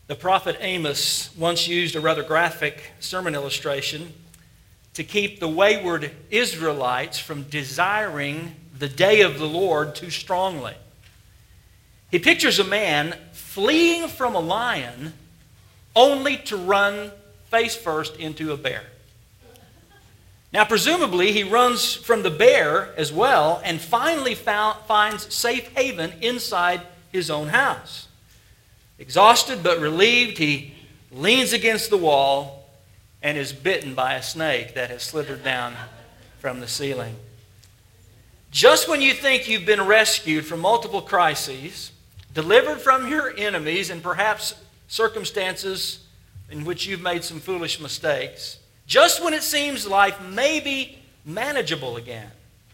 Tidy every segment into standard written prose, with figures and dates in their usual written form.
The prophet Amos once used a rather graphic sermon illustration to keep the wayward Israelites from desiring the day of the Lord too strongly. He pictures a man fleeing from a lion only to run face first into a bear. Now, presumably, he runs from the bear as well and finally finds safe haven inside his own house. Exhausted but relieved, he leans against the wall and is bitten by a snake that has slithered down from the ceiling. Just when you think you've been rescued from multiple crises, delivered from your enemies and perhaps circumstances in which you've made some foolish mistakes, just when it seems life may be manageable again,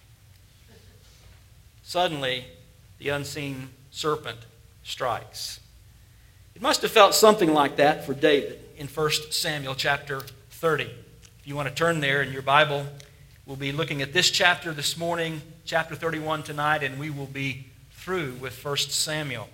suddenly the unseen serpent strikes. It must have felt something like that for David in 1 Samuel chapter 30. If you want to turn there in your Bible, we'll be looking at this chapter this morning, chapter 31 tonight, and we will be through with 1 Samuel.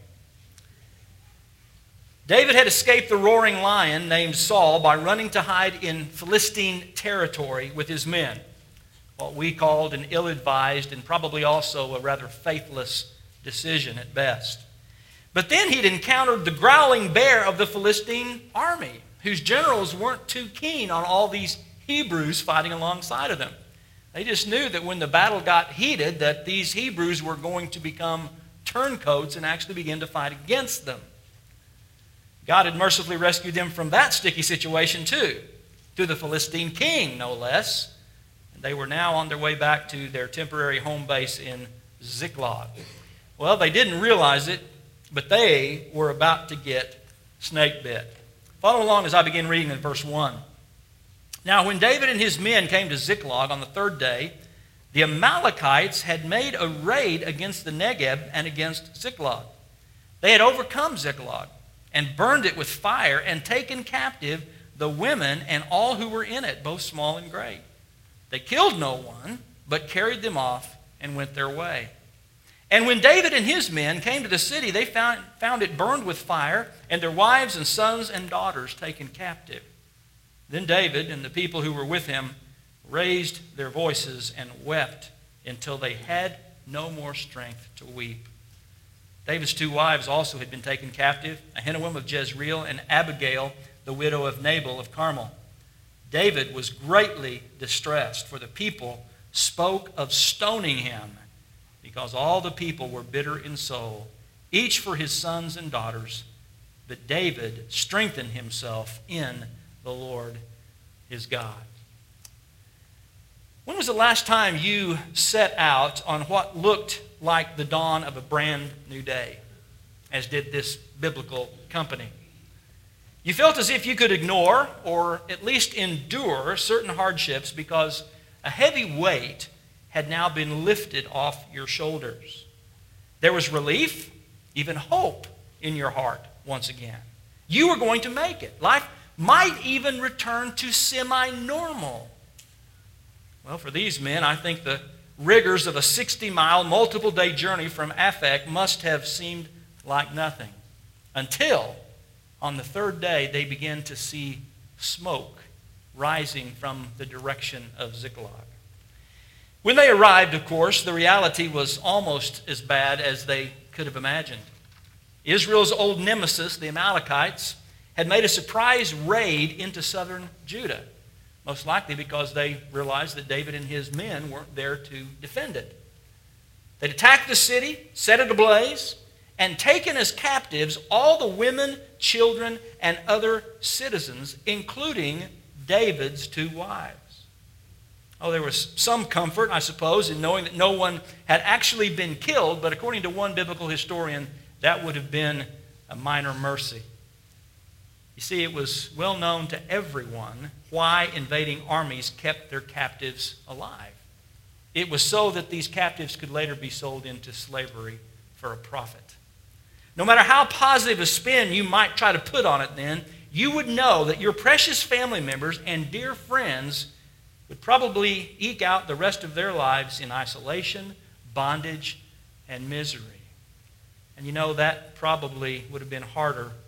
David had escaped the roaring lion named Saul by running to hide in Philistine territory with his men, what we called an ill-advised and probably also a rather faithless decision at best. But then he'd encountered the growling bear of the Philistine army, whose generals weren't too keen on all these Hebrews fighting alongside of them. They just knew that when the battle got heated, that these Hebrews were going to become turncoats and actually begin to fight against them. God had mercifully rescued them from that sticky situation too, through the Philistine king, no less. And they were now on their way back to their temporary home base in Ziklag. Well, they didn't realize it, but they were about to get snake bit. Follow along as I begin reading in verse 1. Now, when David and his men came to Ziklag on the third day, the Amalekites had made a raid against the Negeb and against Ziklag. They had overcome Ziklag and burned it with fire and taken captive the women and all who were in it, both small and great. They killed no one, but carried them off and went their way. And when David and his men came to the city, they found it burned with fire, and their wives and sons and daughters taken captive. Then David and the people who were with him raised their voices and wept until they had no more strength to weep. David's two wives also had been taken captive, Ahinoam of Jezreel and Abigail, the widow of Nabal of Carmel. David was greatly distressed, for the people spoke of stoning him, because all the people were bitter in soul, each for his sons and daughters. But David strengthened himself in the Lord his God. When was the last time you set out on what looked like the dawn of a brand new day, as did this biblical company? You felt as if you could ignore or at least endure certain hardships because a heavy weight had now been lifted off your shoulders. There was relief, even hope in your heart once again. You were going to make it. Life might even return to semi-normal. Well, for these men, I think the rigors of a 60-mile, multiple-day journey from Aphek must have seemed like nothing, until on the third day they began to see smoke rising from the direction of Ziklag. When they arrived, of course, the reality was almost as bad as they could have imagined. Israel's old nemesis, the Amalekites, had made a surprise raid into southern Judah, most likely because they realized that David and his men weren't there to defend it. They'd attacked the city, set it ablaze, and taken as captives all the women, children, and other citizens, including David's two wives. Oh, there was some comfort, I suppose, in knowing that no one had actually been killed, but according to one biblical historian, that would have been a minor mercy. You see, it was well known to everyone why invading armies kept their captives alive. It was so that these captives could later be sold into slavery for a profit. No matter how positive a spin you might try to put on it then, you would know that your precious family members and dear friends would probably eke out the rest of their lives in isolation, bondage, and misery. And you know, that probably would have been harder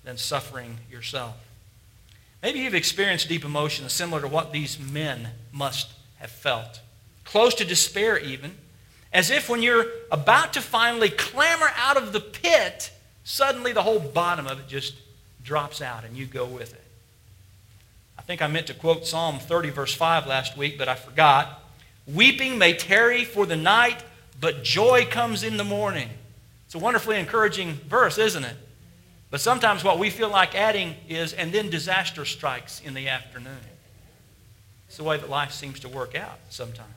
than suffering yourself. Maybe you've experienced deep emotions similar to what these men must have felt. Close to despair even. As if when you're about to finally clamber out of the pit, suddenly the whole bottom of it just drops out and you go with it. I think I meant to quote Psalm 30 verse 5 last week, but I forgot. Weeping may tarry for the night, but joy comes in the morning. It's a wonderfully encouraging verse, isn't it? But sometimes what we feel like adding is, and then disaster strikes in the afternoon. It's the way that life seems to work out sometimes.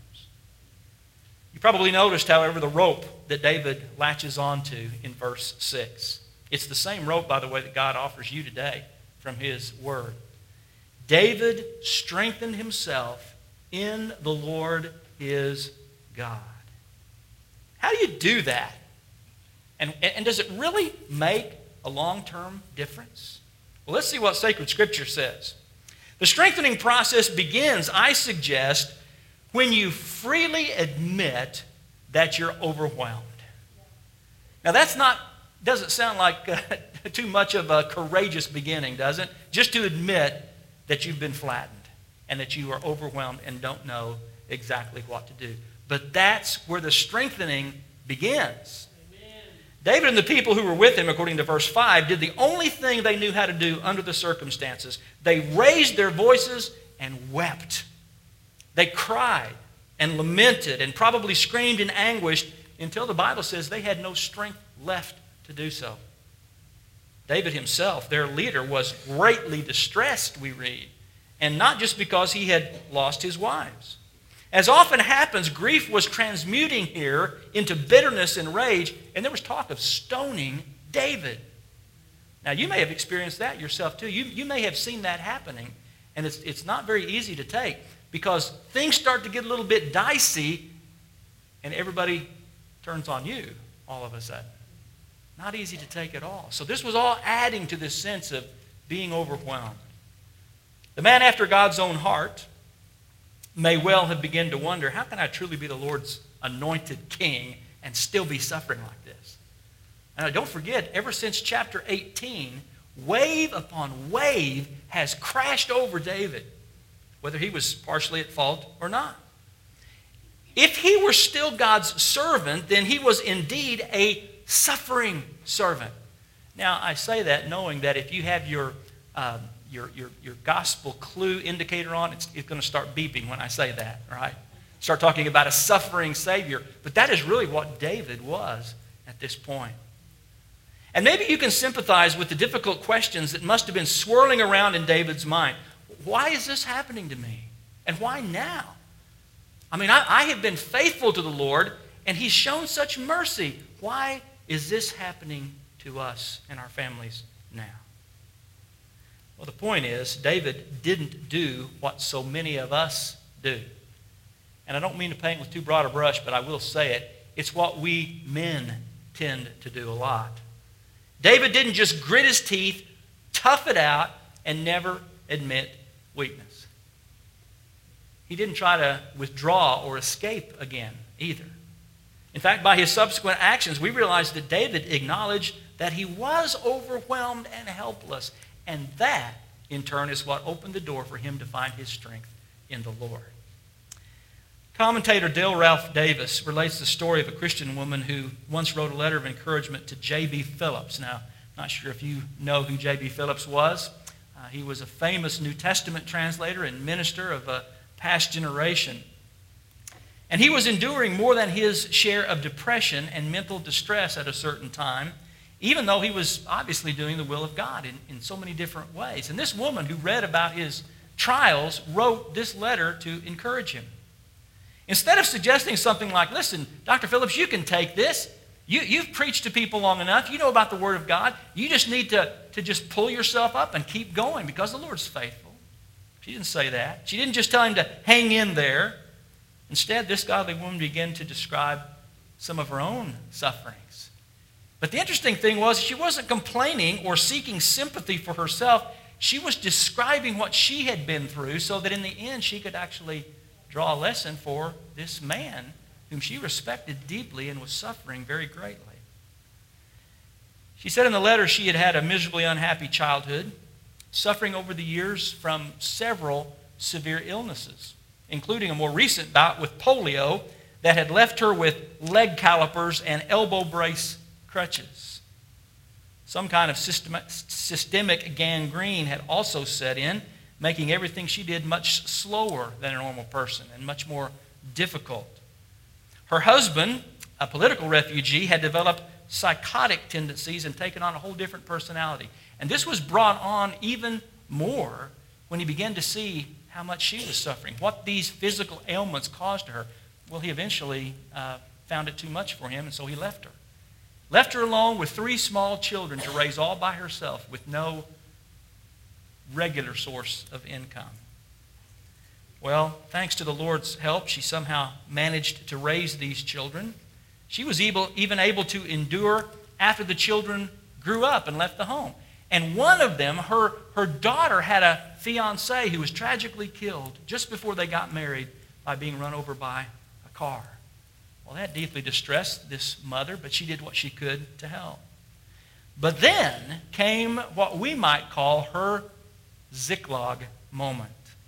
You probably noticed, however, the rope that David latches onto in verse 6. It's the same rope, by the way, that God offers you today from His Word. David strengthened himself in the Lord his God. How do you do that? And does it really make a long-term difference? Well, let's see what sacred Scripture says. The strengthening process begins, I suggest, when you freely admit that you're overwhelmed. Now, doesn't sound like too much of a courageous beginning, does it? Just to admit that you've been flattened and that you are overwhelmed and don't know exactly what to do. But that's where the strengthening begins. Amen. David and the people who were with him, according to verse 5, did the only thing they knew how to do under the circumstances. They raised their voices and wept. They cried and lamented and probably screamed in anguish until the Bible says they had no strength left to do so. David himself, their leader, was greatly distressed, we read, and not just because he had lost his wives. As often happens, grief was transmuting here into bitterness and rage, and there was talk of stoning David. Now, you may have experienced that yourself too. You may have seen that happening, and it's not very easy to take because things start to get a little bit dicey, and everybody turns on you all of a sudden. Not easy to take at all. So this was all adding to this sense of being overwhelmed. The man after God's own heart may well have begun to wonder, how can I truly be the Lord's anointed king and still be suffering like this? And don't forget, ever since chapter 18, wave upon wave has crashed over David, whether he was partially at fault or not. If he were still God's servant, then he was indeed a suffering servant. Now, I say that knowing that if you have your gospel clue indicator on, it's going to start beeping when I say that, right? Start talking about a suffering Savior. But that is really what David was at this point. And maybe you can sympathize with the difficult questions that must have been swirling around in David's mind. Why is this happening to me? And why now? I mean, I have been faithful to the Lord, and He's shown such mercy. Why is this happening to us and our families now? Well, the point is, David didn't do what so many of us do. And I don't mean to paint with too broad a brush, but I will say it. It's what we men tend to do a lot. David didn't just grit his teeth, tough it out, and never admit weakness. He didn't try to withdraw or escape again either. In fact, by his subsequent actions, we realize that David acknowledged that he was overwhelmed and helpless. And that, in turn, is what opened the door for him to find his strength in the Lord. Commentator Dale Ralph Davis relates the story of a Christian woman who once wrote a letter of encouragement to J.B. Phillips. Now, I'm not sure if you know who J.B. Phillips was. He was a famous New Testament translator and minister of a past generation. And he was enduring more than his share of depression and mental distress at a certain time, even though he was obviously doing the will of God in so many different ways. And this woman who read about his trials wrote this letter to encourage him. Instead of suggesting something like, listen, Dr. Phillips, you can take this. You've preached to people long enough. You know about the Word of God. You just need to just pull yourself up and keep going because the Lord's faithful. She didn't say that. She didn't just tell him to hang in there. Instead, this godly woman began to describe some of her own sufferings. But the interesting thing was she wasn't complaining or seeking sympathy for herself. She was describing what she had been through so that in the end she could actually draw a lesson for this man whom she respected deeply and was suffering very greatly. She said in the letter she had had a miserably unhappy childhood, suffering over the years from several severe illnesses, including a more recent bout with polio that had left her with leg calipers and elbow brace crutches. Some kind of systemic gangrene had also set in, making everything she did much slower than a normal person and much more difficult. Her husband, a political refugee, had developed psychotic tendencies and taken on a whole different personality. And this was brought on even more when he began to see how much she was suffering, what these physical ailments caused to her. Well, he eventually found it too much for him, and so he left her. Left her alone with 3 small children to raise all by herself with no regular source of income. Well, thanks to the Lord's help, she somehow managed to raise these children. She was even able to endure after the children grew up and left the home. And one of them, her daughter, had a fiancé who was tragically killed just before they got married by being run over by a car. Well, that deeply distressed this mother, but she did what she could to help. But then came what we might call her Ziklag moment.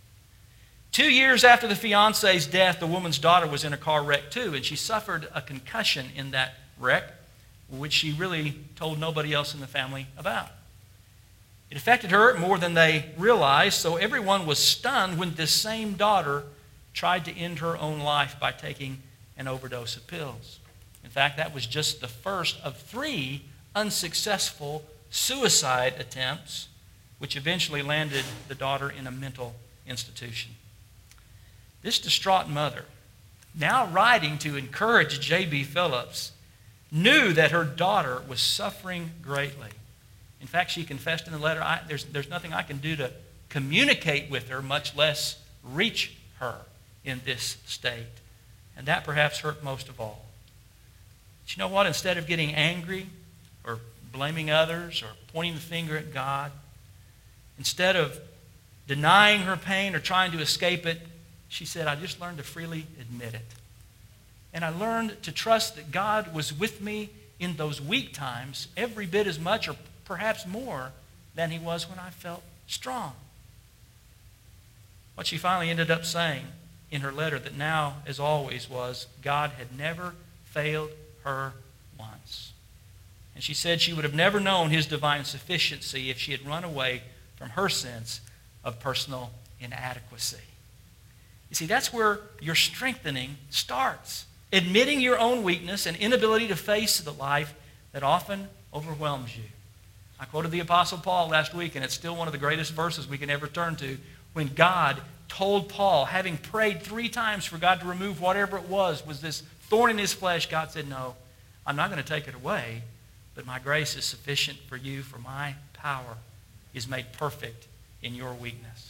2 years after the fiancé's death, the woman's daughter was in a car wreck too, and she suffered a concussion in that wreck, which she really told nobody else in the family about. It affected her more than they realized, so everyone was stunned when this same daughter tried to end her own life by taking an overdose of pills. In fact, that was just the first of 3 unsuccessful suicide attempts, which eventually landed the daughter in a mental institution. This distraught mother, now writing to encourage J.B. Phillips, knew that her daughter was suffering greatly. In fact, she confessed in the letter, there's nothing I can do to communicate with her, much less reach her in this state. And that perhaps hurt most of all. But you know what? Instead of getting angry or blaming others or pointing the finger at God, instead of denying her pain or trying to escape it, she said, I just learned to freely admit it. And I learned to trust that God was with me in those weak times every bit as much or perhaps more than he was when I felt strong. What she finally ended up saying in her letter that now, as always, was God had never failed her once. And she said she would have never known his divine sufficiency if she had run away from her sense of personal inadequacy. You see, that's where your strengthening starts. Admitting your own weakness and inability to face the life that often overwhelms you. I quoted the Apostle Paul last week, and it's still one of the greatest verses we can ever turn to, when God told Paul, having prayed 3 times for God to remove whatever it was this thorn in his flesh, God said, no, I'm not going to take it away, but my grace is sufficient for you, for my power is made perfect in your weakness.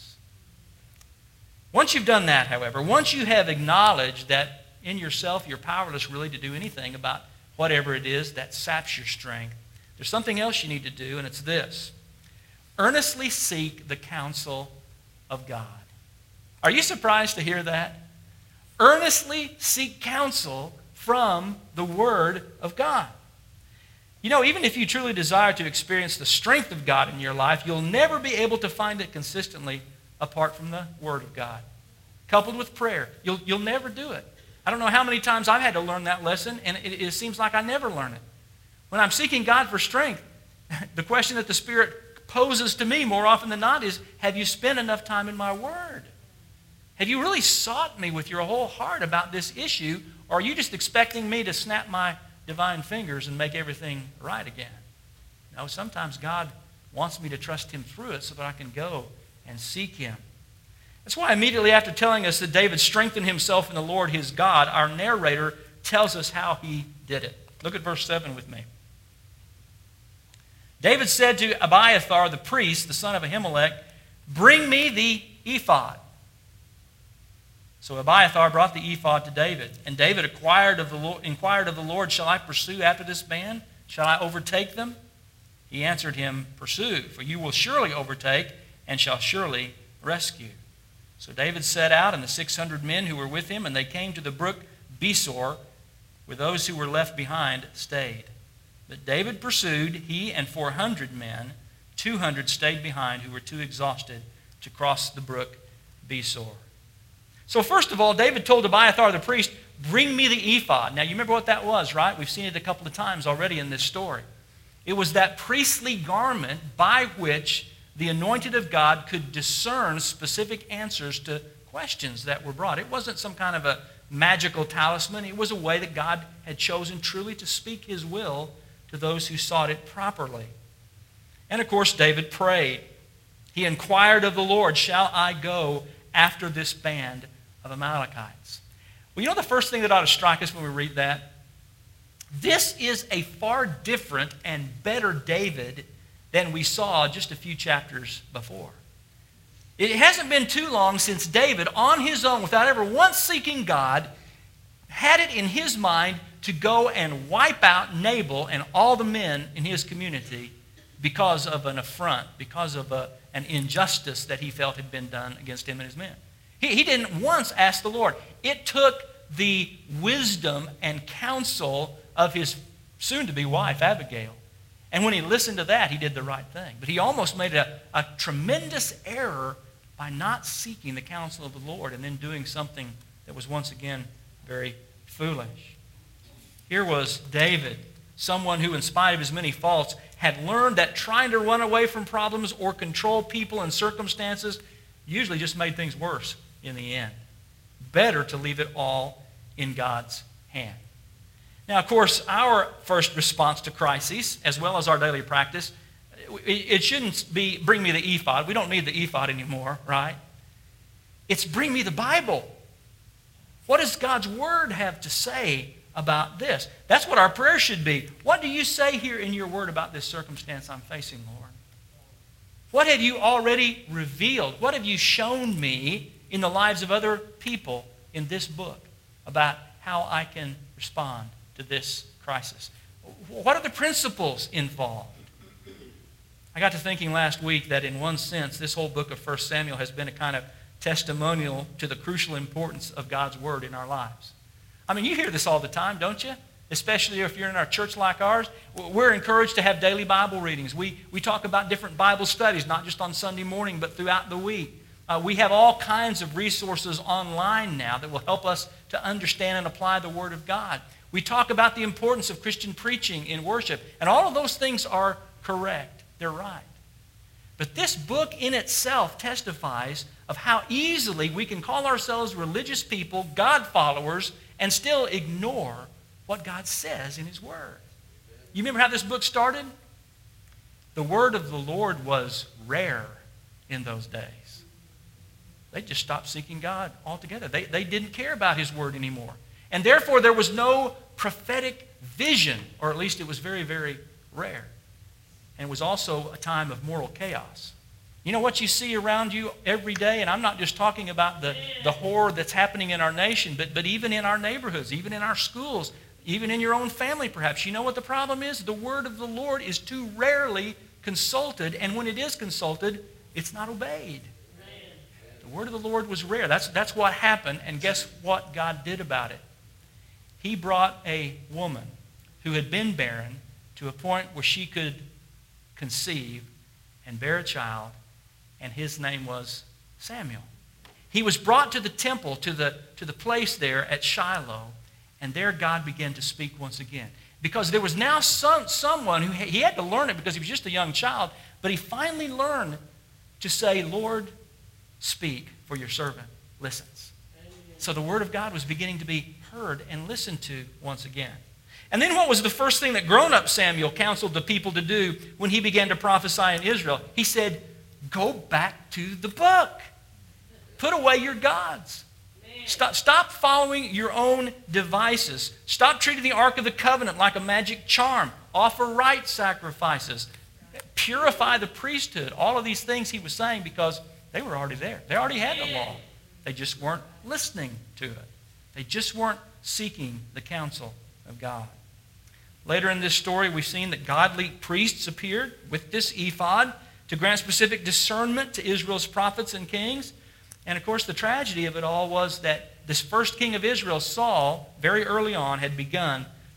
Once you've done that, however, once you have acknowledged that in yourself you're powerless really to do anything about whatever it is that saps your strength, there's something else you need to do, and it's this. Earnestly seek the counsel of God. Are you surprised to hear that? Earnestly seek counsel from the Word of God. You know, even if you truly desire to experience the strength of God in your life, you'll never be able to find it consistently apart from the Word of God. Coupled with prayer, you'll never do it. I don't know how many times I've had to learn that lesson, and it seems like I never learn it. When I'm seeking God for strength, the question that the Spirit poses to me more often than not is, have you spent enough time in my Word? Have you really sought me with your whole heart about this issue, or are you just expecting me to snap my divine fingers and make everything right again? No, sometimes God wants me to trust him through it so that I can go and seek him. That's why immediately after telling us that David strengthened himself in the Lord his God, our narrator tells us how he did it. Look at verse 7 with me. David said to Abiathar the priest, the son of Ahimelech, bring me the ephod. So Abiathar brought the ephod to David, and David inquired of the Lord, shall I pursue after this band? Shall I overtake them? He answered him, pursue, for you will surely overtake and shall surely rescue. So David set out, and the 600 men who were with him, and they came to the brook Besor, where those who were left behind stayed. But David pursued, he and 400 men. 200 stayed behind who were too exhausted to cross the brook Besor. So first of all, David told Abiathar the priest, bring me the ephod. Now you remember what that was, right? We've seen it a couple of times already in this story. It was that priestly garment by which the anointed of God could discern specific answers to questions that were brought. It wasn't some kind of a magical talisman. It was a way that God had chosen truly to speak his will to those who sought it properly. And of course, David prayed. He inquired of the Lord, shall I go after this band of Amalekites? Well, you know the first thing that ought to strike us when we read that? This is a far different and better David than we saw just a few chapters before. It hasn't been too long since David, on his own, without ever once seeking God, had it in his mind to go and wipe out Nabal and all the men in his community because of an affront, because of an injustice that he felt had been done against him and his men. He didn't once ask the Lord. It took the wisdom and counsel of his soon-to-be wife, Abigail. And when he listened to that, he did the right thing. But he almost made a tremendous error by not seeking the counsel of the Lord and then doing something that was once again very foolish. Here was David, someone who, in spite of his many faults, had learned that trying to run away from problems or control people and circumstances usually just made things worse in the end. Better to leave it all in God's hand. Now, of course, our first response to crises, as well as our daily practice, it shouldn't be, bring me the ephod. We don't need the ephod anymore, right? It's bring me the Bible. What does God's Word have to say about this? That's what our prayer should be. What do you say here in your Word about this circumstance I'm facing, Lord? What have you already revealed? What have you shown me in the lives of other people in this book about how I can respond to this crisis? What are the principles involved? I got to thinking last week that in one sense, this whole book of 1 Samuel has been a kind of testimonial to the crucial importance of God's Word in our lives. I mean, you hear this all the time, don't you? Especially if you're in a church like ours. We're encouraged to have daily Bible readings. We talk about different Bible studies, not just on Sunday morning, but throughout the week. We have all kinds of resources online now that will help us to understand and apply the Word of God. We talk about the importance of Christian preaching in worship, and all of those things are correct. They're right. But this book in itself testifies of how easily we can call ourselves religious people, God followers, and still ignore what God says in His Word. You remember how this book started? The Word of the Lord was rare in those days. They just stopped seeking God altogether. They didn't care about His Word anymore. And therefore, there was no prophetic vision, or at least it was very, very rare. And it was also a time of moral chaos. You know what you see around you every day? And I'm not just talking about the horror that's happening in our nation, but even in our neighborhoods, even in our schools, even in your own family perhaps. You know what the problem is? The Word of the Lord is too rarely consulted, and when it is consulted, it's not obeyed. The Word of the Lord was rare. That's what happened, and guess what God did about it? He brought a woman who had been barren to a point where she could conceive and bear a child, and his name was Samuel. He was brought to the temple, to the place there at Shiloh, and there God began to speak once again. Because there was now someone who he had to learn it because he was just a young child, but he finally learned to say, Lord, speak, for your servant listens. So the Word of God was beginning to be heard and listened to once again. And then what was the first thing that grown-up Samuel counseled the people to do when he began to prophesy in Israel? He said, go back to the book. Put away your gods. Stop following your own devices. Stop treating the Ark of the Covenant like a magic charm. Offer right sacrifices. Purify the priesthood. All of these things he was saying because they were already there. They already had the law. They just weren't listening to it. They just weren't seeking the counsel of God. Later in this story, we've seen that godly priests appeared with this ephod to grant specific discernment to Israel's prophets and kings. And of course, the tragedy of it all was that this first king of Israel, Saul, very early on had begun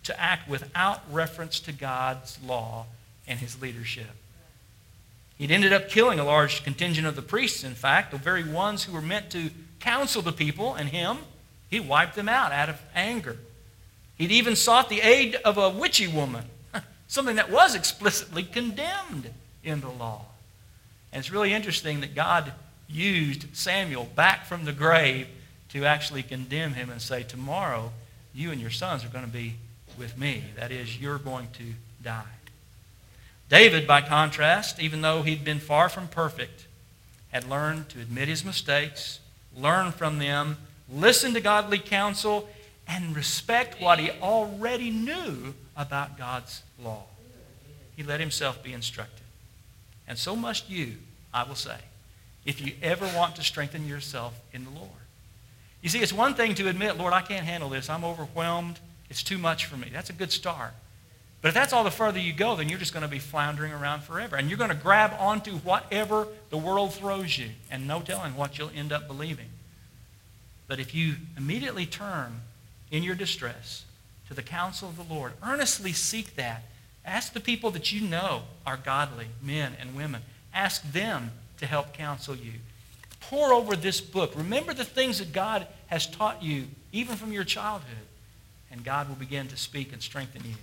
to act without reference to God's law and his leadership. He'd ended up killing a large contingent of the priests, in fact, the very ones who were meant to counsel the people and him. He wiped them out of anger. He'd even sought the aid of a witchy woman, something that was explicitly condemned in the law. And it's really interesting that God used Samuel back from the grave to actually condemn him and say, tomorrow you and your sons are going to be with me. That is, you're going to die. David, by contrast, even though he'd been far from perfect, had learned to admit his mistakes, learn from them, listen to godly counsel, and respect what he already knew about God's law. He let himself be instructed. And so must you, I will say, if you ever want to strengthen yourself in the Lord. You see, it's one thing to admit, Lord, I can't handle this. I'm overwhelmed. It's too much for me. That's a good start. But if that's all the further you go, then you're just going to be floundering around forever. And you're going to grab onto whatever the world throws you, and no telling what you'll end up believing. But if you immediately turn in your distress to the counsel of the Lord, earnestly seek that. Ask the people that you know are godly, men and women. Ask them to help counsel you. Pore over this book. Remember the things that God has taught you, even from your childhood, and God will begin to speak and strengthen you.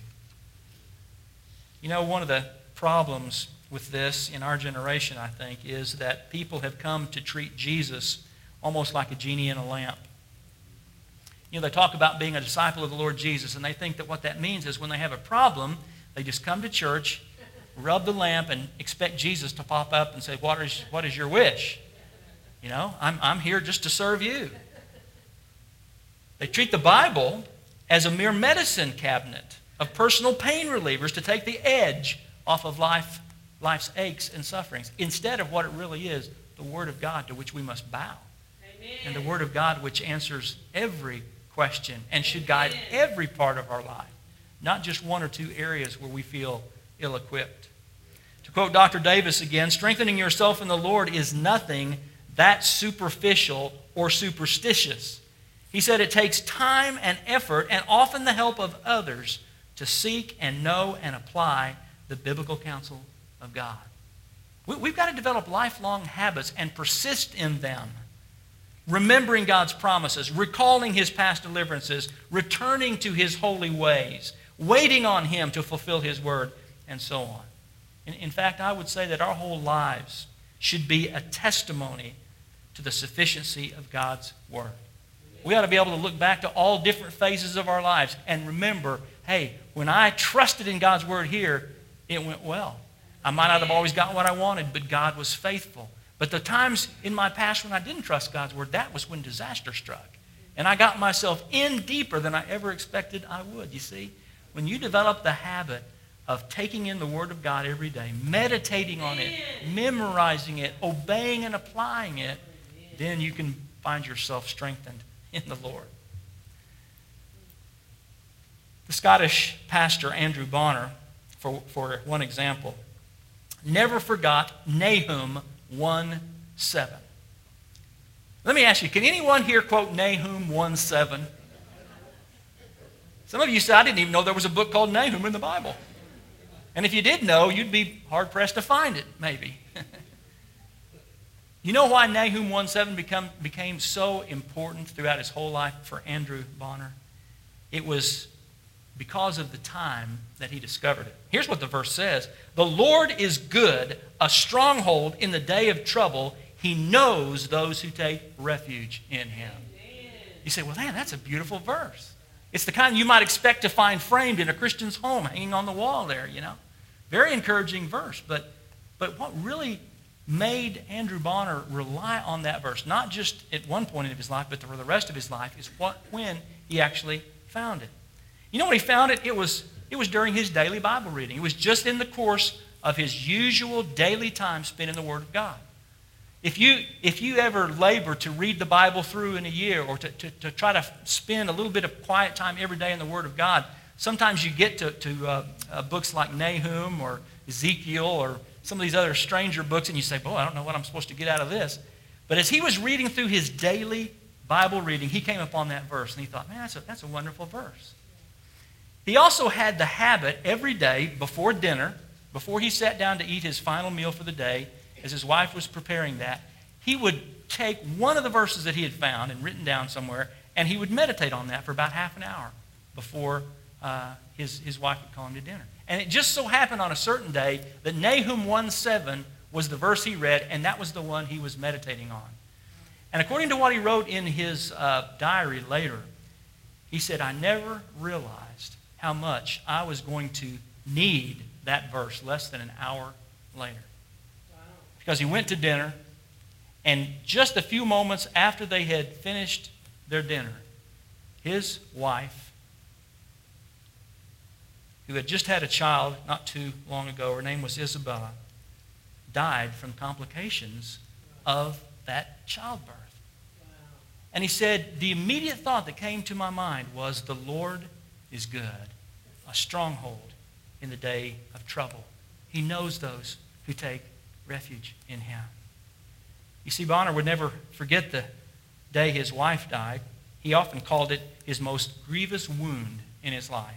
You know, one of the problems with this in our generation, I think, is that people have come to treat Jesus almost like a genie in a lamp. You know, they talk about being a disciple of the Lord Jesus, and they think that what that means is when they have a problem, they just come to church, rub the lamp, and expect Jesus to pop up and say, what is your wish? You know, I'm here just to serve you. They treat the Bible as a mere medicine cabinet of personal pain relievers to take the edge off of life's aches and sufferings, instead of what it really is, the Word of God to which we must bow. Amen. And the Word of God which answers every question and should guide every part of our life, not just one or two areas where we feel ill-equipped. To quote Dr. Davis again, strengthening yourself in the Lord is nothing that's superficial or superstitious. He said it takes time and effort and often the help of others to seek and know and apply the biblical counsel of God. We've got to develop lifelong habits and persist in them, remembering God's promises, recalling His past deliverances, returning to His holy ways, waiting on Him to fulfill His word, and so on. In fact, I would say that our whole lives should be a testimony to the sufficiency of God's word. We ought to be able to look back to all different phases of our lives and remember, hey, when I trusted in God's word here, it went well. I might not have always gotten what I wanted, but God was faithful. But the times in my past when I didn't trust God's word, that was when disaster struck. And I got myself in deeper than I ever expected I would. You see, when you develop the habit of taking in the Word of God every day, meditating on it, memorizing it, obeying and applying it, then you can find yourself strengthened in the Lord. The Scottish pastor Andrew Bonner, for one example, never forgot Nahum 1:7. Let me ask you, can anyone here quote Nahum 1:7? Some of you said, I didn't even know there was a book called Nahum in the Bible. And if you did know, you'd be hard-pressed to find it, maybe. You know why Nahum 1:7 became so important throughout his whole life for Andrew Bonner? It was because of the time that he discovered it. Here's what the verse says. The Lord is good, a stronghold in the day of trouble. He knows those who take refuge in Him. You say, well, man, that's a beautiful verse. It's the kind you might expect to find framed in a Christian's home, hanging on the wall there, you know. Very encouraging verse. But what really made Andrew Bonner rely on that verse, not just at one point in his life, but for the rest of his life, is when he actually found it. You know when he found it? It was during his daily Bible reading. It was just in the course of his usual daily time spent in the Word of God. If you ever labor to read the Bible through in a year or to try to spend a little bit of quiet time every day in the Word of God, sometimes you get to books like Nahum or Ezekiel or some of these other stranger books and you say, boy, I don't know what I'm supposed to get out of this. But as he was reading through his daily Bible reading, he came upon that verse and he thought, man, that's a wonderful verse. He also had the habit every day before dinner, before he sat down to eat his final meal for the day, as his wife was preparing that, he would take one of the verses that he had found and written down somewhere, and he would meditate on that for about half an hour before his wife would call him to dinner. And it just so happened on a certain day that Nahum 1:7 was the verse he read, and that was the one he was meditating on. And according to what he wrote in his diary later, he said, I never realized how much I was going to need that verse less than an hour later. Wow. Because he went to dinner, and just a few moments after they had finished their dinner, his wife, who had just had a child not too long ago, her name was Isabella, died from complications of that childbirth. Wow. And he said, the immediate thought that came to my mind was, the Lord is good, a stronghold in the day of trouble. He knows those who take refuge in him. You see, Bonner would never forget the day his wife died. He often called it his most grievous wound in his life.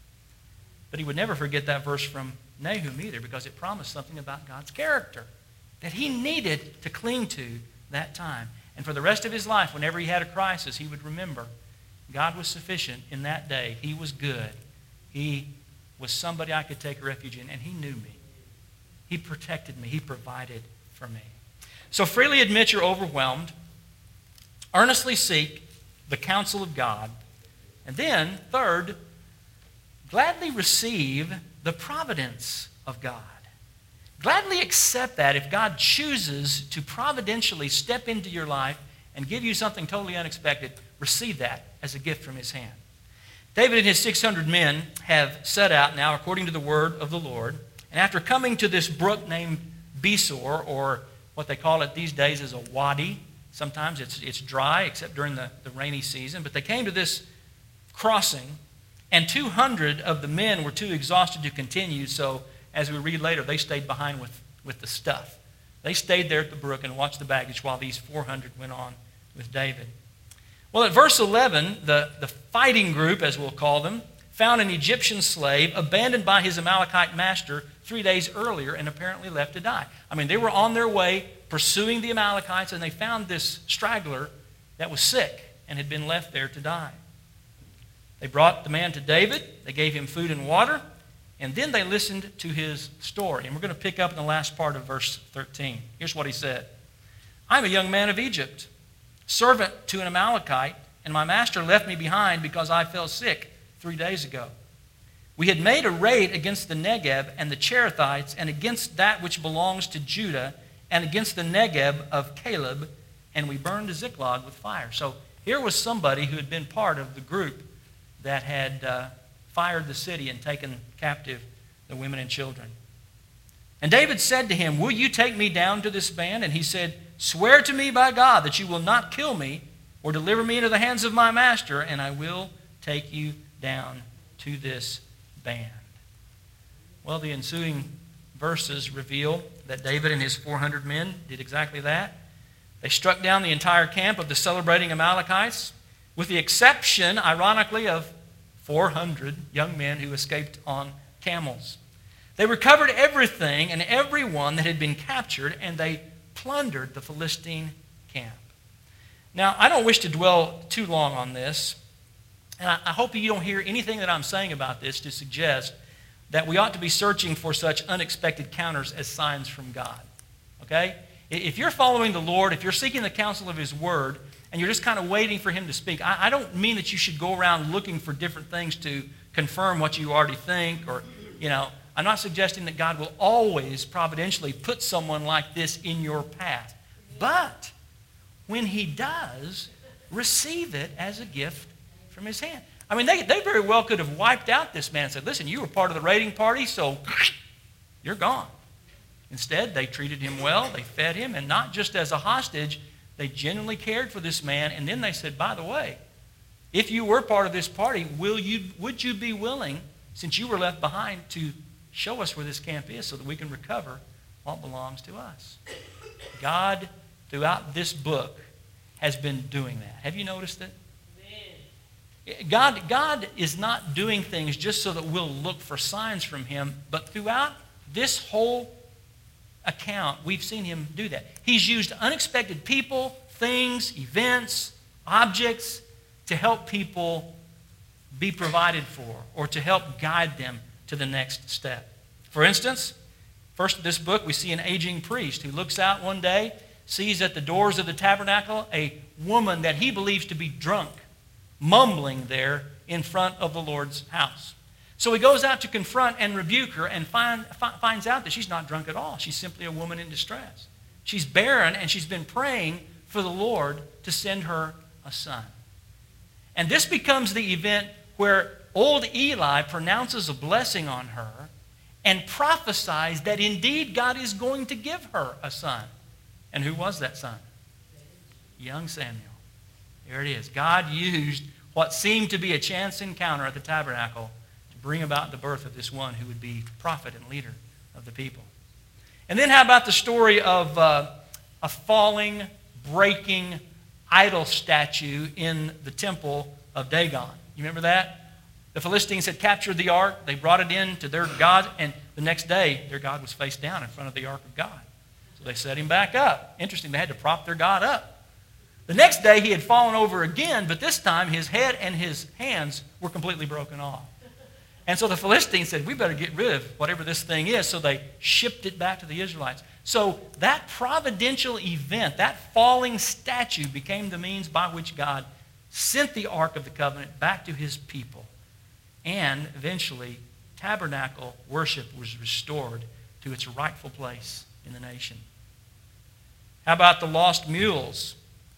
But he would never forget that verse from Nahum either, because it promised something about God's character that he needed to cling to that time. And for the rest of his life, whenever he had a crisis, he would remember God was sufficient in that day. He was good. He was somebody I could take refuge in, and he knew me. He protected me. He provided for me. So freely admit you're overwhelmed. Earnestly seek the counsel of God. And then, third, gladly receive the providence of God. Gladly accept that if God chooses to providentially step into your life and give you something totally unexpected, receive that as a gift from his hand. David and his 600 men have set out now according to the word of the Lord. And after coming to this brook named Besor, or what they call it these days is a wadi. Sometimes it's dry, except during the rainy season. But they came to this crossing, and 200 of the men were too exhausted to continue, so as we read later, they stayed behind with the stuff. They stayed there at the brook and watched the baggage while these 400 went on with David. Well, at verse 11, the fighting group, as we'll call them, found an Egyptian slave abandoned by his Amalekite master 3 days earlier and apparently left to die. I mean, they were on their way pursuing the Amalekites, and they found this straggler that was sick and had been left there to die. They brought the man to David. They gave him food and water, and then they listened to his story. And we're going to pick up in the last part of verse 13. Here's what he said. I'm a young man of Egypt, servant to an Amalekite, and my master left me behind because I fell sick 3 days ago. We had made a raid against the Negeb and the Cherethites, and against that which belongs to Judah, and against the Negeb of Caleb, and we burned Ziklag with fire. So here was somebody who had been part of the group that had fired the city and taken captive the women and children. And David said to him, will you take me down to this band? And he said, swear to me by God that you will not kill me or deliver me into the hands of my master, and I will take you down to this band. Well, the ensuing verses reveal that David and his 400 men did exactly that. They struck down the entire camp of the celebrating Amalekites, with the exception, ironically, of 400 young men who escaped on camels. They recovered everything and everyone that had been captured, and they plundered the Philistine camp. Now, I don't wish to dwell too long on this, and I hope you don't hear anything that I'm saying about this to suggest that we ought to be searching for such unexpected counters as signs from God. Okay? If you're following the Lord, if you're seeking the counsel of his word, and you're just kind of waiting for him to speak, I don't mean that you should go around looking for different things to confirm what you already think, or, I'm not suggesting that God will always providentially put someone like this in your path. But when he does, receive it as a gift from his hand. I mean, they very well could have wiped out this man and said, listen, you were part of the raiding party, so you're gone. Instead, they treated him well, they fed him, and not just as a hostage, they genuinely cared for this man. And then they said, by the way, if you were part of this party, would you be willing, since you were left behind, to show us where this camp is so that we can recover what belongs to us? God, throughout this book, has been doing that. Have you noticed it? God is not doing things just so that we'll look for signs from him, but throughout this whole account, we've seen him do that. He's used unexpected people, things, events, objects to help people be provided for or to help guide them to the next step. For instance, first in this book, we see an aging priest who looks out one day, sees at the doors of the tabernacle a woman that he believes to be drunk, mumbling there in front of the Lord's house. So he goes out to confront and rebuke her and finds out that she's not drunk at all. She's simply a woman in distress. She's barren and she's been praying for the Lord to send her a son. And this becomes the event where old Eli pronounces a blessing on her and prophesies that indeed God is going to give her a son. And who was that son? Young Samuel. There it is. God used what seemed to be a chance encounter at the tabernacle to bring about the birth of this one who would be prophet and leader of the people. And then how about the story of a falling, breaking idol statue in the temple of Dagon? You remember that? The Philistines had captured the ark. They brought it in to their god, and the next day their god was face down in front of the ark of God. So they set him back up. Interesting, they had to prop their god up. The next day he had fallen over again, but this time his head and his hands were completely broken off. And so the Philistines said, we better get rid of whatever this thing is. So they shipped it back to the Israelites. So that providential event, that falling statue, became the means by which God sent the Ark of the Covenant back to his people. And eventually, tabernacle worship was restored to its rightful place in the nation. How about the lost mules?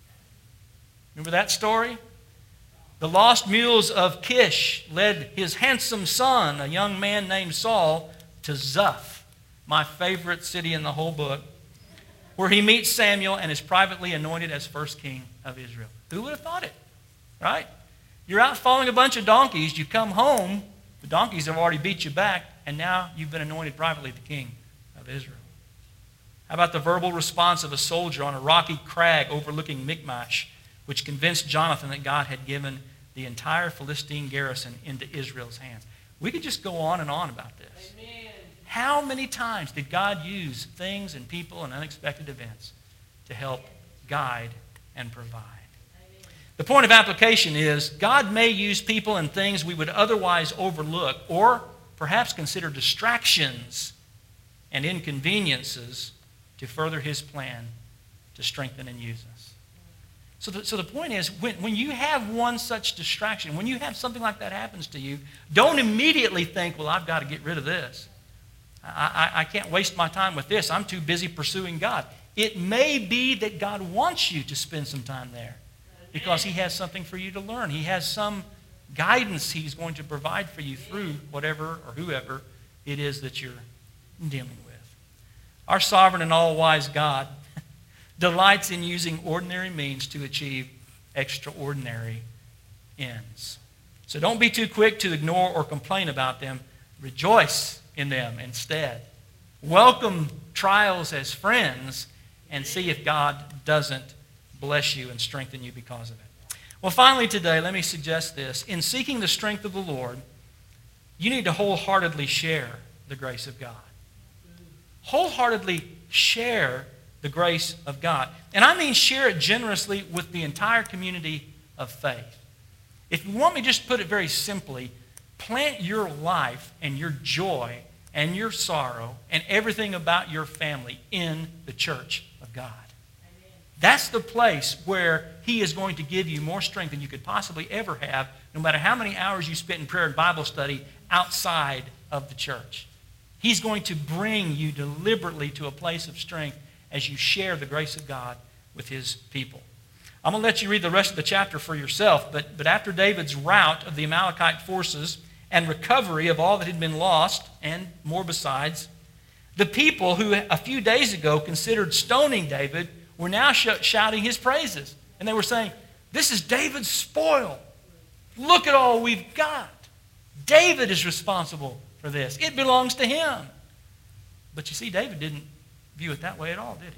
Remember that story? The lost mules of Kish led his handsome son, a young man named Saul, to Zuph, my favorite city in the whole book, where he meets Samuel and is privately anointed as first king of Israel. Who would have thought it? Right? You're out following a bunch of donkeys. You come home, the donkeys have already beat you back, and now you've been anointed privately the king of Israel. How about the verbal response of a soldier on a rocky crag overlooking Michmash, which convinced Jonathan that God had given the entire Philistine garrison into Israel's hands? We could just go on and on about this. Amen. How many times did God use things and people and unexpected events to help guide and provide? Amen. The point of application is God may use people and things we would otherwise overlook or perhaps consider distractions and inconveniences to further his plan to strengthen and use us. So the point is, when you have one such distraction, when you have something like that happens to you, don't immediately think, well, I've got to get rid of this. I can't waste my time with this. I'm too busy pursuing God. It may be that God wants you to spend some time there because he has something for you to learn. He has some guidance he's going to provide for you through whatever or whoever it is that you're dealing with. Our sovereign and all-wise God delights in using ordinary means to achieve extraordinary ends. So don't be too quick to ignore or complain about them. Rejoice in them instead. Welcome trials as friends and see if God doesn't bless you and strengthen you because of it. Well, finally today, let me suggest this. In seeking the strength of the Lord, you need to wholeheartedly share the grace of God. Wholeheartedly share the grace of God. And I mean share it generously with the entire community of faith. If you want me to just put it very simply, plant your life and your joy and your sorrow and everything about your family in the church of God. Amen. That's the place where he is going to give you more strength than you could possibly ever have, no matter how many hours you spent in prayer and Bible study outside of the church. He's going to bring you deliberately to a place of strength as you share the grace of God with his people. I'm going to let you read the rest of the chapter for yourself, but after David's rout of the Amalekite forces and recovery of all that had been lost, and more besides, the people who a few days ago considered stoning David were now shouting his praises. And they were saying, this is David's spoil. Look at all we've got. David is responsible for this. It belongs to him. But you see, David didn't view it that way at all, did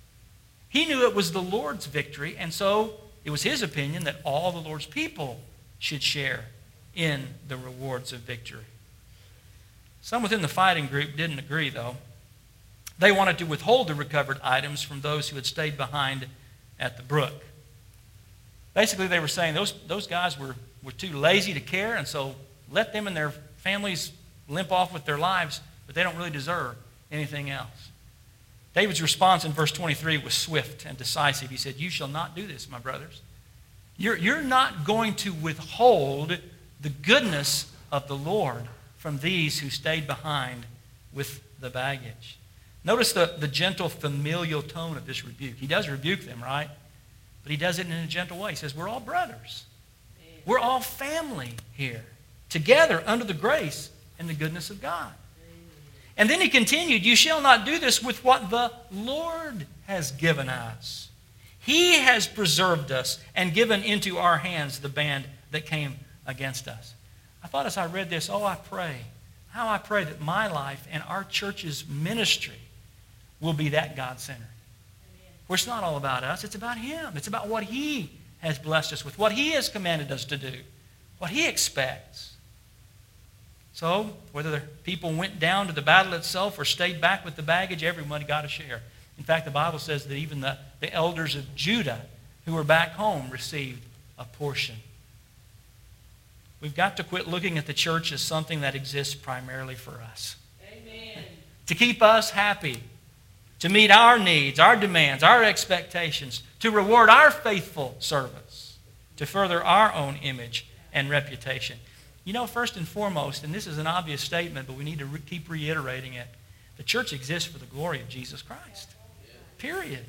he? He knew it was the Lord's victory, and so it was his opinion that all the Lord's people should share in the rewards of victory. Some within the fighting group didn't agree, though. They wanted to withhold the recovered items from those who had stayed behind at the brook. Basically, they were saying those guys were too lazy to care, and so let them and their families limp off with their lives, but they don't really deserve anything else. David's response in verse 23 was swift and decisive. He said, "You shall not do this, my brothers. You're not going to withhold the goodness of the Lord from these who stayed behind with the baggage." Notice the gentle, familial tone of this rebuke. He does rebuke them, right? But he does it in a gentle way. He says, we're all brothers. We're all family here, together under the grace and the goodness of God. And then he continued, "You shall not do this with what the Lord has given us. He has preserved us and given into our hands the band that came against us." I thought as I read this, how I pray that my life and our church's ministry will be that God-centered. Where it's not all about us, it's about Him. It's about what He has blessed us with, what He has commanded us to do, what He expects. So, whether the people went down to the battle itself or stayed back with the baggage, everybody got a share. In fact, the Bible says that even the elders of Judah who were back home received a portion. We've got to quit looking at the church as something that exists primarily for us. Amen. To keep us happy, to meet our needs, our demands, our expectations, to reward our faithful service, to further our own image and reputation. You know, first and foremost, and this is an obvious statement, but we need to keep reiterating it, the church exists for the glory of Jesus Christ. Period.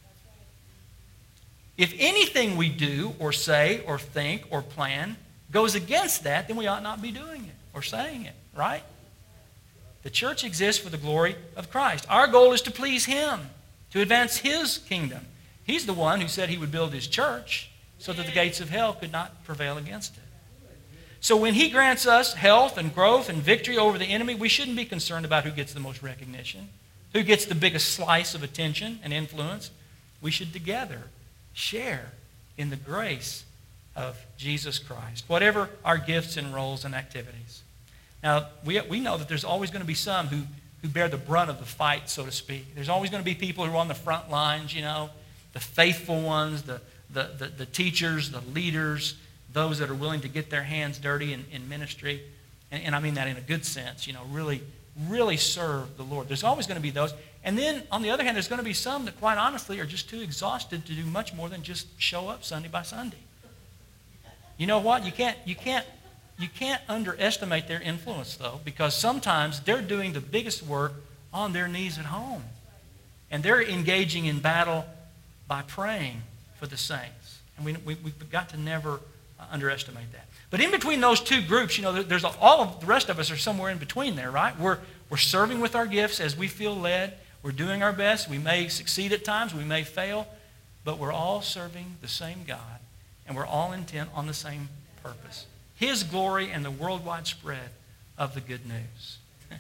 If anything we do or say or think or plan goes against that, then we ought not be doing it or saying it, right? The church exists for the glory of Christ. Our goal is to please Him, to advance His kingdom. He's the one who said He would build His church so that the gates of hell could not prevail against it. So when He grants us health and growth and victory over the enemy, we shouldn't be concerned about who gets the most recognition, who gets the biggest slice of attention and influence. We should together share in the grace of Jesus Christ, whatever our gifts and roles and activities. Now, we know that there's always going to be some who bear the brunt of the fight, so to speak. There's always going to be people who are on the front lines, you know, the faithful ones, the teachers, the leaders, those that are willing to get their hands dirty in ministry. And I mean that in a good sense, you know, really, really serve the Lord. There's always going to be those. And then, on the other hand, there's going to be some that, quite honestly, are just too exhausted to do much more than just show up Sunday by Sunday. You know what? You can't underestimate their influence, though, because sometimes they're doing the biggest work on their knees at home. And they're engaging in battle by praying for the saints. And we've got to never underestimate that. But in between those two groups, you know, there's all of the rest of us are somewhere in between there, right? We're serving with our gifts as we feel led. We're doing our best. We may succeed at times. We may fail. But we're all serving the same God. And we're all intent on the same purpose. His glory and the worldwide spread of the good news.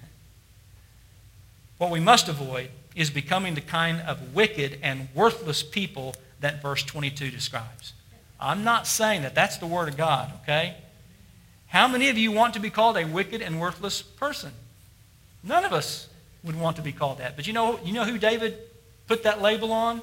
What we must avoid is becoming the kind of wicked and worthless people that verse 22 describes. I'm not saying that that's the Word of God, okay? How many of you want to be called a wicked and worthless person? None of us would want to be called that. But you know who David put that label on?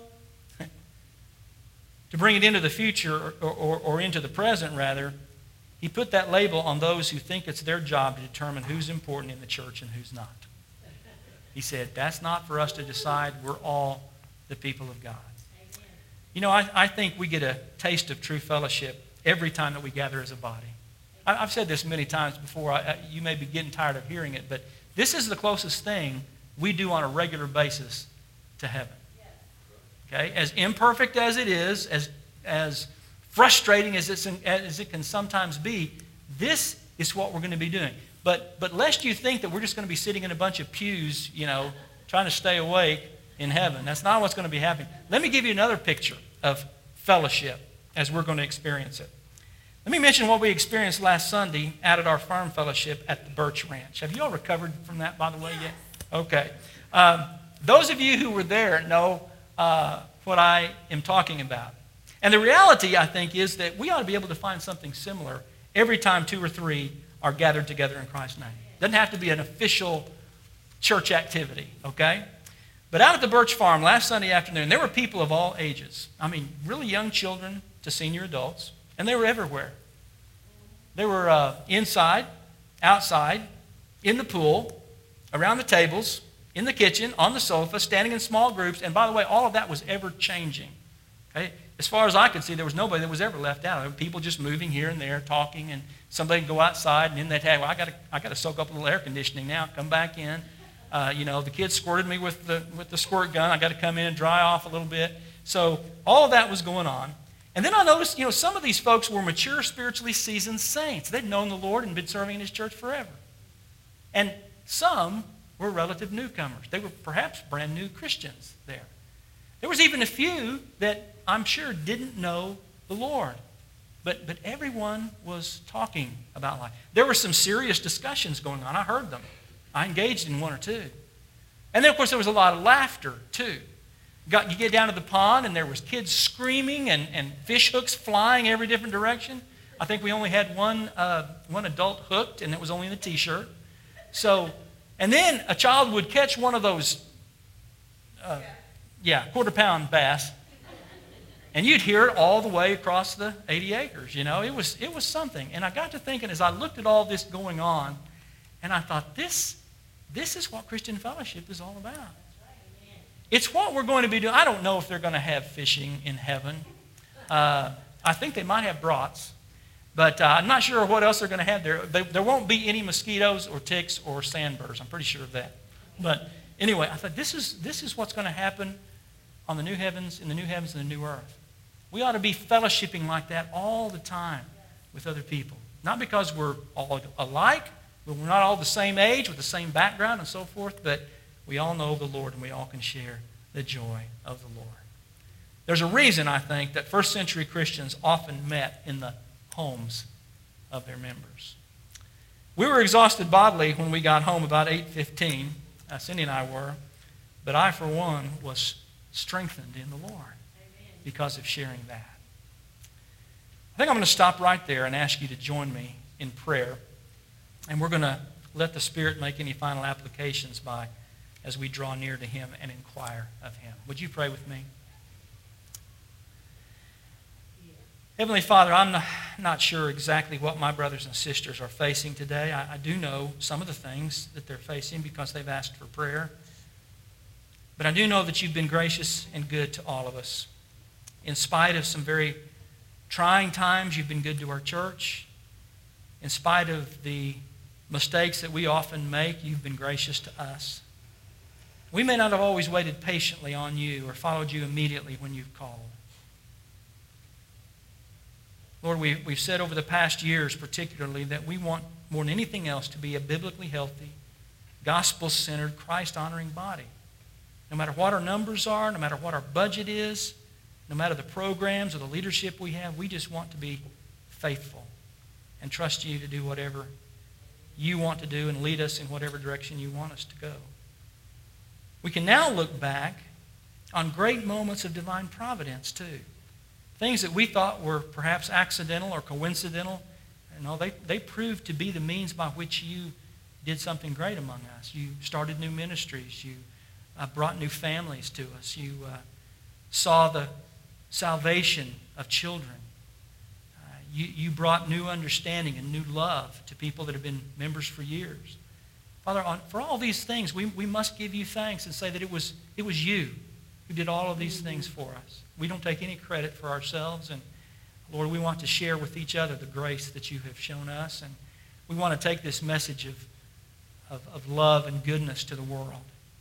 To bring it into the future, or into the present, rather, he put that label on those who think it's their job to determine who's important in the church and who's not. He said, that's not for us to decide. We're all the people of God. Amen. You know, I think we get a taste of true fellowship every time that we gather as a body. I've said this many times before. You may be getting tired of hearing it, but this is the closest thing we do on a regular basis to heaven. Okay? As imperfect as it is, as frustrating as it can sometimes be, this is what we're going to be doing. But lest you think that we're just going to be sitting in a bunch of pews, you know, trying to stay awake in heaven. That's not what's going to be happening. Let me give you another picture of fellowship as we're going to experience it. Let me mention what we experienced last Sunday out at our farm fellowship at the Birch Ranch. Have you all recovered from that, by the way, yet? Okay. Those of you who were there know what I am talking about. And the reality, I think, is that we ought to be able to find something similar every time 2 or 3 are gathered together in Christ's name. Doesn't have to be an official church activity, okay? But out at the Birch Farm last Sunday afternoon, there were people of all ages. I mean, really young children to senior adults, and they were everywhere. They were inside, outside, in the pool, around the tables, in the kitchen, on the sofa, standing in small groups. And by the way, all of that was ever-changing. Okay? As far as I could see, there was nobody that was ever left out. There were people just moving here and there, talking, and somebody would go outside, and then they'd have, well, I got to soak up a little air conditioning now, come back in. The kids squirted me with the squirt gun. I got to come in and dry off a little bit. So all of that was going on. And then I noticed, some of these folks were mature, spiritually seasoned saints. They'd known the Lord and been serving in His church forever. And some were relative newcomers. They were perhaps brand new Christians there. There was even a few that I'm sure didn't know the Lord. But everyone was talking about life. There were some serious discussions going on. I heard them. I engaged in one or two. And then, of course, there was a lot of laughter, too. You get down to the pond, and there was kids screaming and fish hooks flying every different direction. I think we only had one adult hooked, and it was only in the T-shirt. So, and then a child would catch one of those, quarter-pound bass, and you'd hear it all the way across the 80 acres. It was something. And I got to thinking as I looked at all this going on, and I thought, this is what Christian fellowship is all about. It's what we're going to be doing. I don't know if they're going to have fishing in heaven. I think they might have brats, but I'm not sure what else they're going to have there. There won't be any mosquitoes or ticks or sandbirds. I'm pretty sure of that. But anyway, I thought this is what's going to happen on the new heavens, in the new heavens and the new earth. We ought to be fellowshipping like that all the time with other people. Not because we're all alike, but we're not all the same age with the same background and so forth, but we all know the Lord and we all can share the joy of the Lord. There's a reason, I think, that first century Christians often met in the homes of their members. We were exhausted bodily when we got home about 8:15. Cindy and I were. But I, for one, was strengthened in the Lord because of sharing that. I think I'm going to stop right there and ask you to join me in prayer. And we're going to let the Spirit make any final applications as we draw near to Him and inquire of Him. Would you pray with me? Heavenly Father, I'm not sure exactly what my brothers and sisters are facing today. I do know some of the things that they're facing because they've asked for prayer. But I do know that You've been gracious and good to all of us. In spite of some very trying times, You've been good to our church. In spite of the mistakes that we often make, You've been gracious to us. We may not have always waited patiently on You or followed You immediately when You've called. Lord, we've said over the past years particularly that we want more than anything else to be a biblically healthy, gospel-centered, Christ-honoring body. No matter what our numbers are, no matter what our budget is, no matter the programs or the leadership we have, we just want to be faithful and trust You to do whatever You want to do and lead us in whatever direction You want us to go. We can now look back on great moments of divine providence too. Things that we thought were perhaps accidental or coincidental, they proved to be the means by which You did something great among us. You started new ministries. You brought new families to us. You saw the salvation of children. You brought new understanding and new love to people that have been members for years. Father, for all these things, we must give You thanks and say that it was You who did all of these things for us. We don't take any credit for ourselves. And Lord, we want to share with each other the grace that You have shown us. And we want to take this message of love and goodness to the world.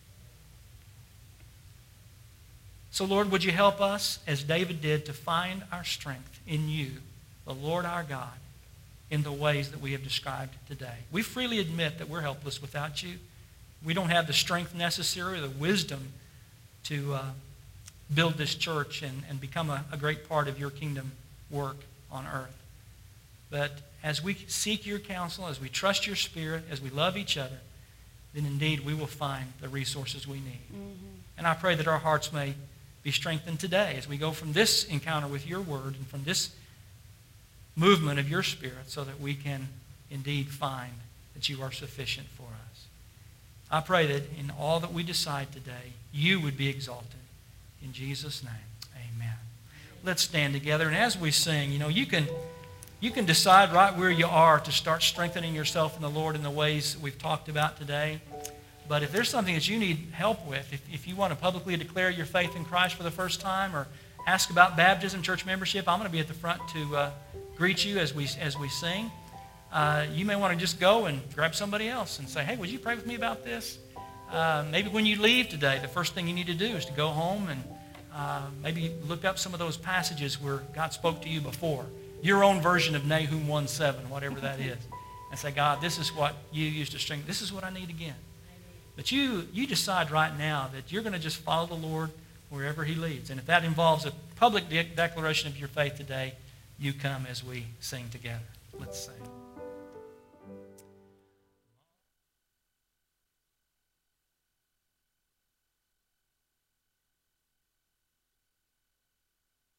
So Lord, would You help us, as David did, to find our strength in You, the Lord our God, in the ways that we have described today. We freely admit that we're helpless without You. We don't have the strength necessary or the wisdom to build this church and become a great part of Your kingdom work on earth. But as we seek Your counsel, as we trust Your Spirit, as we love each other, then indeed we will find the resources we need. Mm-hmm. And I pray that our hearts may be strengthened today as we go from this encounter with Your Word and from this movement of your Spirit so that we can indeed find that you are sufficient for us. I pray that in all that we decide today, you would be exalted. In Jesus' name, amen. Let's stand together. And as we sing, you can decide right where you are to start strengthening yourself in the Lord in the ways that we've talked about today. But if there's something that you need help with, if you want to publicly declare your faith in Christ for the first time or ask about baptism, church membership, I'm going to be at the front to greet you as we sing. You may want to just go and grab somebody else and say, hey, would you pray with me about this? Maybe when you leave today, the first thing you need to do is to go home and maybe look up some of those passages where God spoke to you before. Your own version of Nahum 1:7, whatever that is. And say, God, this is what you used to strengthen. This is what I need again. But you decide right now that you're going to just follow the Lord wherever he leads. And if that involves a public declaration of your faith today, you come as we sing together. Let's sing.